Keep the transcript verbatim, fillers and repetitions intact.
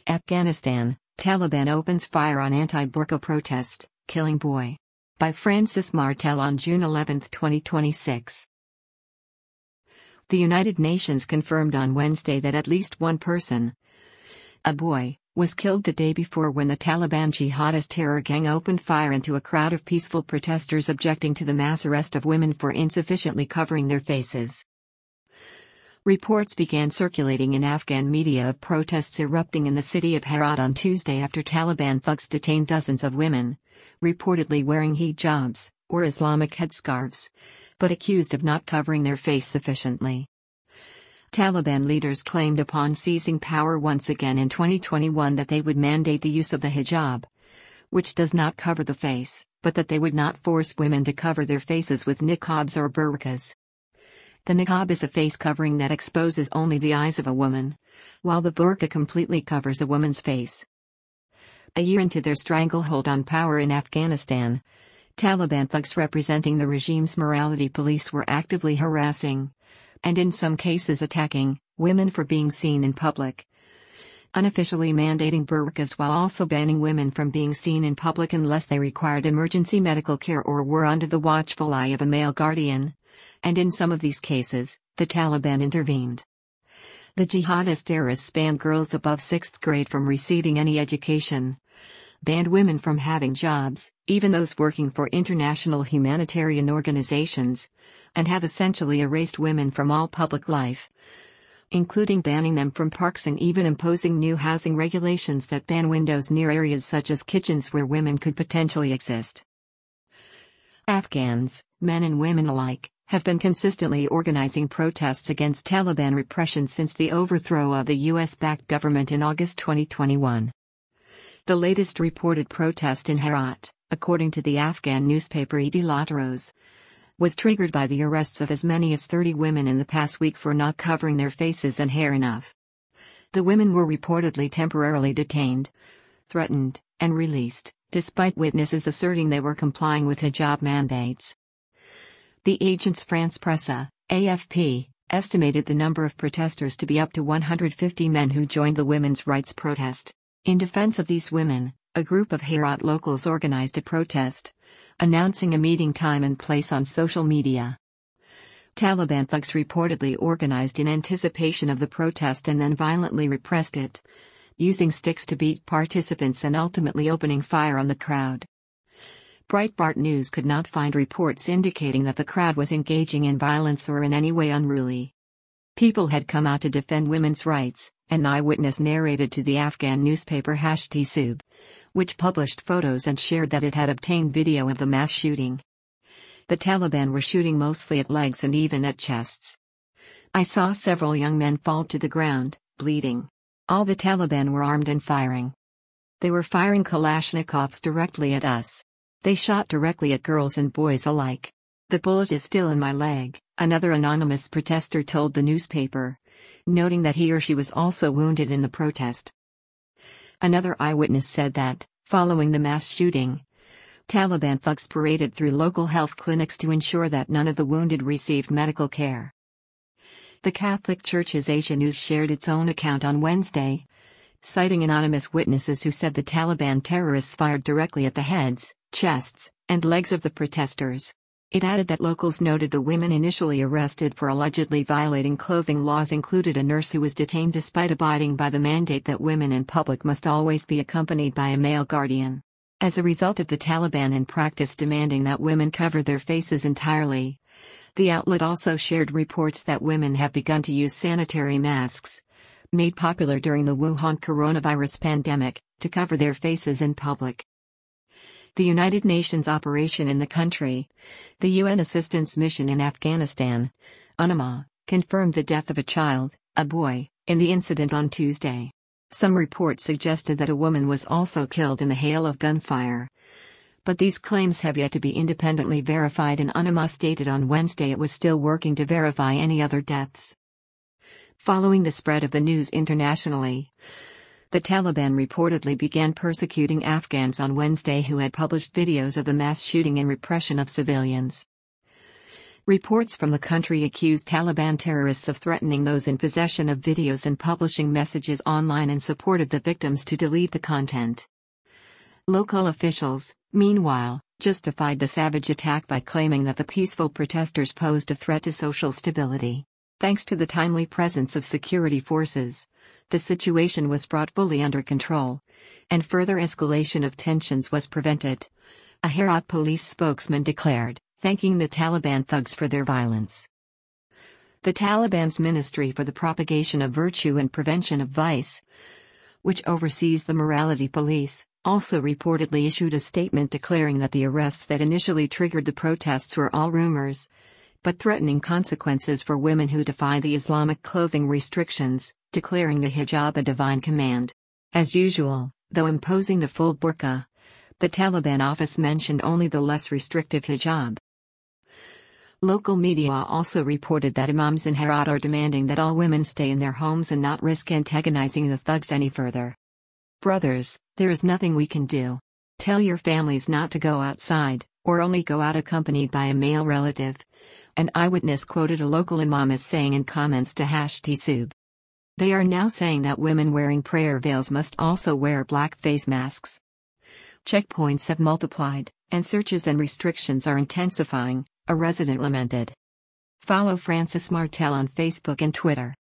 Afghanistan, Taliban opens fire on anti-burqa protest, killing boy. By Francis Martel on June eleventh, twenty twenty-six. The United Nations confirmed on Wednesday that at least one person, a boy, was killed the day before when the Taliban jihadist terror gang opened fire into a crowd of peaceful protesters objecting to the mass arrest of women for insufficiently covering their faces. Reports began circulating in Afghan media of protests erupting in the city of Herat on Tuesday after Taliban thugs detained dozens of women, reportedly wearing hijabs, or Islamic headscarves, but accused of not covering their face sufficiently. Taliban leaders claimed upon seizing power once again in twenty twenty-one that they would mandate the use of the hijab, which does not cover the face, but that they would not force women to cover their faces with niqabs or burqas. The niqab is a face covering that exposes only the eyes of a woman, while the burqa completely covers a woman's face. A year into their stranglehold on power in Afghanistan, Taliban thugs representing the regime's morality police were actively harassing, and in some cases attacking, women for being seen in public. Unofficially mandating burqas while also banning women from being seen in public unless they required emergency medical care or were under the watchful eye of a male guardian. And in some of these cases, the Taliban intervened. The jihadist terrorists banned girls above sixth grade from receiving any education, banned women from having jobs, even those working for international humanitarian organizations, and have essentially erased women from all public life, including banning them from parks and even imposing new housing regulations that ban windows near areas such as kitchens where women could potentially exist. Afghans, men and women alike, have been consistently organizing protests against Taliban repression since the overthrow of the U S-backed government in August twenty twenty-one. The latest reported protest in Herat, according to the Afghan newspaper Edelatros, was triggered by the arrests of as many as thirty women in the past week for not covering their faces and hair enough. The women were reportedly temporarily detained, threatened, and released, despite witnesses asserting they were complying with hijab mandates. The Agence France-Presse, A F P, estimated the number of protesters to be up to one hundred fifty men who joined the women's rights protest. In defense of these women, a group of Herat locals organized a protest, announcing a meeting time and place on social media. Taliban thugs reportedly organized in anticipation of the protest and then violently repressed it, using sticks to beat participants and ultimately opening fire on the crowd. Breitbart News could not find reports indicating that the crowd was engaging in violence or in any way unruly. People had come out to defend women's rights, an eyewitness narrated to the Afghan newspaper Hashtisub, which published photos and shared that it had obtained video of the mass shooting. The Taliban were shooting mostly at legs and even at chests. I saw several young men fall to the ground, bleeding. All the Taliban were armed and firing. They were firing Kalashnikovs directly at us. They shot directly at girls and boys alike. The bullet is still in my leg, another anonymous protester told the newspaper, noting that he or she was also wounded in the protest. Another eyewitness said that, following the mass shooting, Taliban thugs paraded through local health clinics to ensure that none of the wounded received medical care. The Catholic Church's Asia News shared its own account on Wednesday, citing anonymous witnesses who said the Taliban terrorists fired directly at the heads, chests, and legs of the protesters. It added that locals noted the women initially arrested for allegedly violating clothing laws included a nurse who was detained despite abiding by the mandate that women in public must always be accompanied by a male guardian. As a result of the Taliban in practice demanding that women cover their faces entirely, the outlet also shared reports that women have begun to use sanitary masks, made popular during the Wuhan coronavirus pandemic, to cover their faces in public. The United Nations operation in the country, the U N Assistance Mission in Afghanistan, UNAMA, confirmed the death of a child, a boy, in the incident on Tuesday. Some reports suggested that a woman was also killed in the hail of gunfire, but these claims have yet to be independently verified, and UNAMA stated on Wednesday it was still working to verify any other deaths. Following the spread of the news internationally, the Taliban reportedly began persecuting Afghans on Wednesday who had published videos of the mass shooting and repression of civilians. Reports from the country accused Taliban terrorists of threatening those in possession of videos and publishing messages online in support of the victims to delete the content. Local officials, meanwhile, justified the savage attack by claiming that the peaceful protesters posed a threat to social stability. Thanks to the timely presence of security forces, the situation was brought fully under control, and further escalation of tensions was prevented. A Herat police spokesman declared, thanking the Taliban thugs for their violence. The Taliban's Ministry for the Propagation of Virtue and Prevention of Vice, which oversees the morality police, also reportedly issued a statement declaring that the arrests that initially triggered the protests were all rumors, but threatening consequences for women who defy the Islamic clothing restrictions, declaring the hijab a divine command. As usual, though imposing the full burqa, the Taliban office mentioned only the less restrictive hijab. Local media also reported that imams in Herat are demanding that all women stay in their homes and not risk antagonizing the thugs any further. Brothers, there is nothing we can do. Tell your families not to go outside, or only go out accompanied by a male relative. An eyewitness quoted a local imam as saying in comments to Hashtisub. They are now saying that women wearing prayer veils must also wear black face masks. Checkpoints have multiplied, and searches and restrictions are intensifying, a resident lamented. Follow Francis Martel on Facebook and Twitter.